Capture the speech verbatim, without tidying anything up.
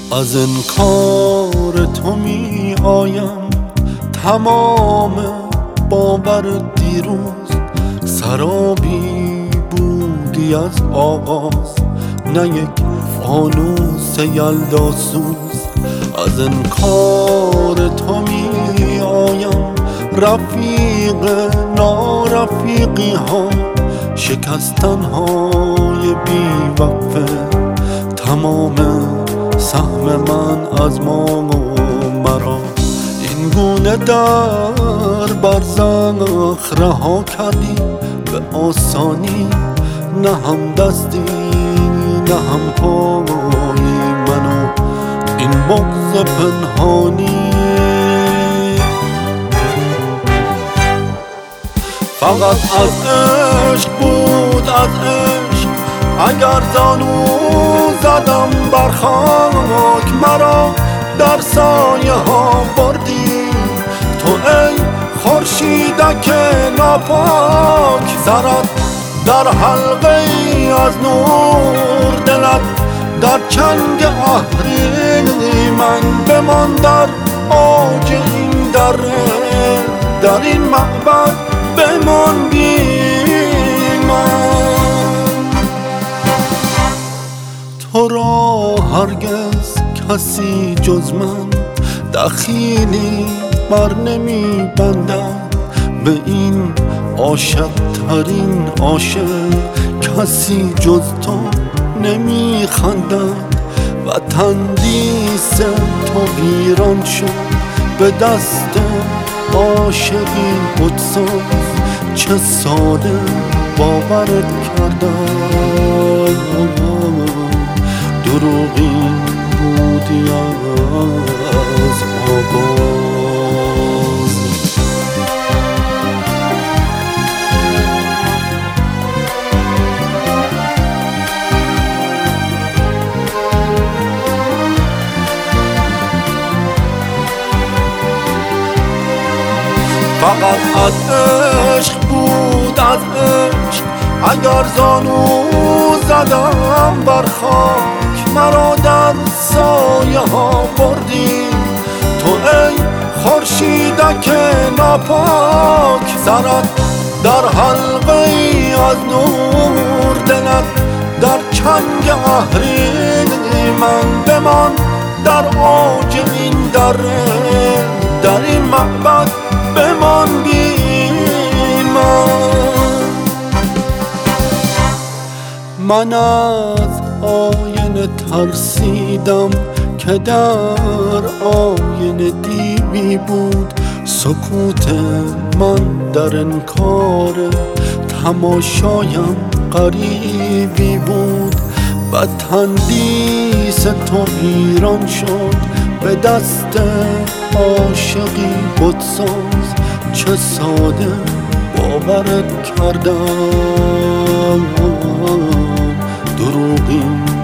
از انکار تو می آیم تمام باور دیروز، سرابی بودی از آغاز، نه یک فانوس یلداسوز. از انکار تو می آیم رفیق نارفیقی ها، شکستن های بی وقفه، تمام سهم من از ما و مرا. این گونه در برزخ رها کردی به آسانی، نه هم دستی نه هم پایی منو این بغض پنهانی. فقط از عشق بود، از عشق اگر زانو زدم بر خاک، مرا در سایه ها بردی تو ای خورشیدک ناپاک. سرت در حلقه ای از نور، دلت در چنگ اهریمن، بمان در اوج این دره، در این معبد بمان بی من. تو را هرگز کسی جز من دخیلی بر نمی بندد، به این عاشق ترین عاشق کسی جز تو نمی خندد. و تندیس تو ویران شد به دست عاشقی خودساز، چه ساده باورت کردم، دروغی بودی از آغاز. فقط از عشق بود، از عشق اگر زانو زدم بر خاک، مرا در سایه ها بردی تو ای خورشیدک ناپاک. سرت در حلقه ای از نور، دلت در چنگ اهریمن، بمان در اوج این دره، در این معبد بمان بی من. من از آینه ترسیدم که در آینه دیوی بود، سکوت من در انکار تماشایم غریبی بود. و تندیس تو ویران شد به دست عاشقی خودساز، چه ساده باورت کردم، دروغی